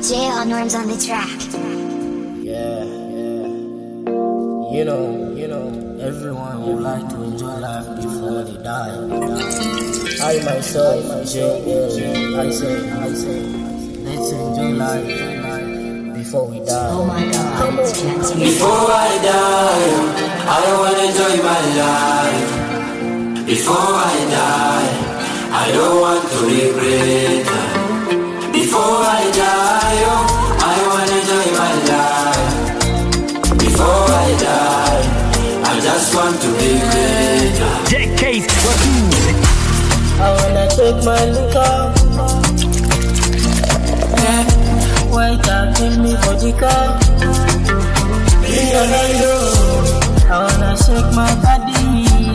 Jay on Norms on the track. Yeah. You know, everyone would like to enjoy life before they die. I myself, Jay, I say, let's enjoy life before we die. Oh my God, it's Chance Music. Before I die, I wanna enjoy my life. Before I die, I don't want to regret. Before I die, I wanna enjoy my life. Before I die, I just want to be greater. Decades. I wanna take my liquor. Yeah, wait up, give me for the car. I wanna shake my body.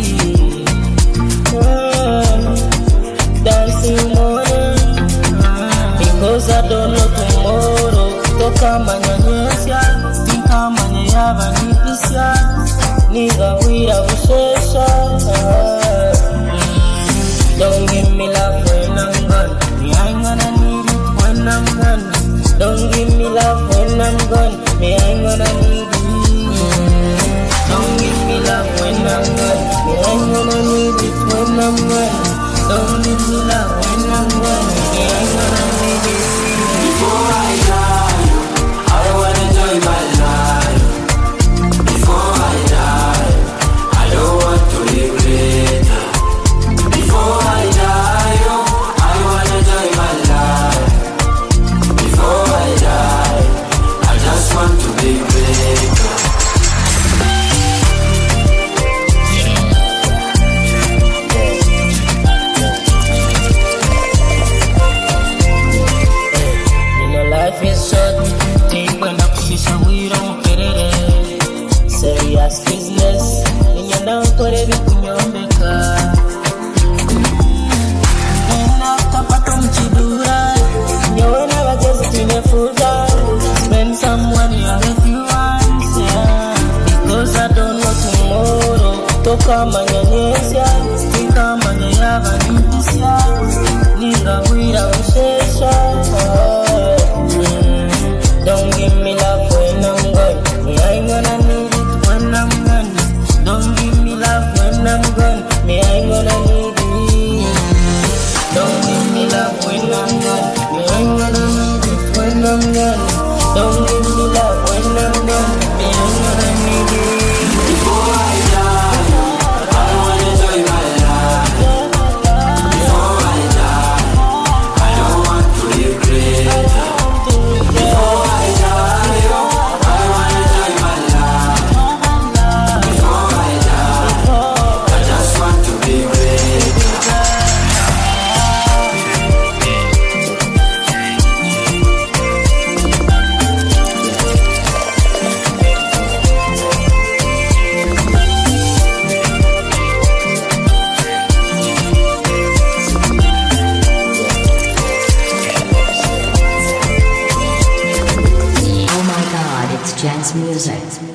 Dancing morning. Because I don't know tomorrow. Toka manyanyesya, tika manyayaba nipisya. Niga wira ushesha. Don't give me love when I'm gone. Me ain't gonna need it when I'm gone. Don't give me love when I'm gone. Me ain't gonna need it. Don't give me love when I'm gone. Me ain't gonna need it when I'm gone. Don't give me love when I'm gone. Me ain't gonna need it. Before I die, I wanna enjoy my life. Before I die, I don't want to regret. Before I die, I wanna enjoy my life. Before I die, I just want to be greater. Life is short, take when up shisha, we don't get it. Serious business, in your down for the kunyomeka. And after patum chidura, you never just in a full time. Spend some money on a few ones, yeah. Because I don't know tomorrow. Toka manyanesya, tika manyayaba nipisya. Niga wira ushesha. Don't give me love when I'm gone. Me ain't gonna need it when I'm gone. Don't give me love when I'm gone. Me ain't gonna need it. Don't give me love when I'm gone. Me ain't gonna need it when I'm gone. Don't give me love when I'm gone. Me ain't gonna need it. Before I die, I wanna enjoy my life. Before I die, I don't want to regret. Before I die, I wanna enjoy my life. Before I die, I just want to be great. Oh my God, it's Chance Music.